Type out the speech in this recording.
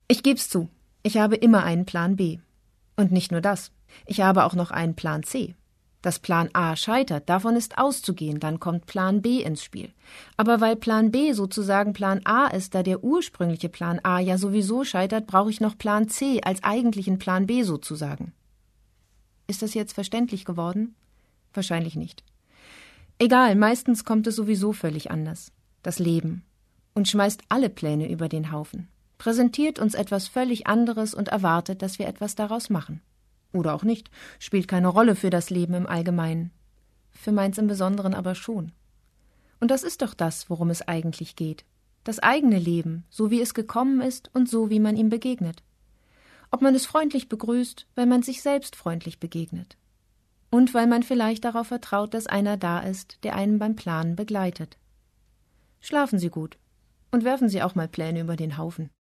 Ich geb's zu, ich habe immer einen Plan B. Und nicht nur das, ich habe auch noch einen Plan C. Dass Plan A scheitert, davon ist auszugehen, dann kommt Plan B ins Spiel. Aber weil Plan B sozusagen Plan A ist, da der ursprüngliche Plan A ja sowieso scheitert, brauche ich noch Plan C als eigentlichen Plan B sozusagen. Ist das jetzt verständlich geworden? Wahrscheinlich nicht. Egal, meistens kommt es sowieso völlig anders. Das Leben. Und schmeißt alle Pläne über den Haufen. Präsentiert uns etwas völlig anderes und erwartet, dass wir etwas daraus machen. Oder auch nicht, spielt keine Rolle für das Leben im Allgemeinen. Für meins im Besonderen aber schon. Und das ist doch das, worum es eigentlich geht. Das eigene Leben, so wie es gekommen ist und so wie man ihm begegnet. Ob man es freundlich begrüßt, weil man sich selbst freundlich begegnet. Und weil man vielleicht darauf vertraut, dass einer da ist, der einen beim Planen begleitet. Schlafen Sie gut und werfen Sie auch mal Pläne über den Haufen.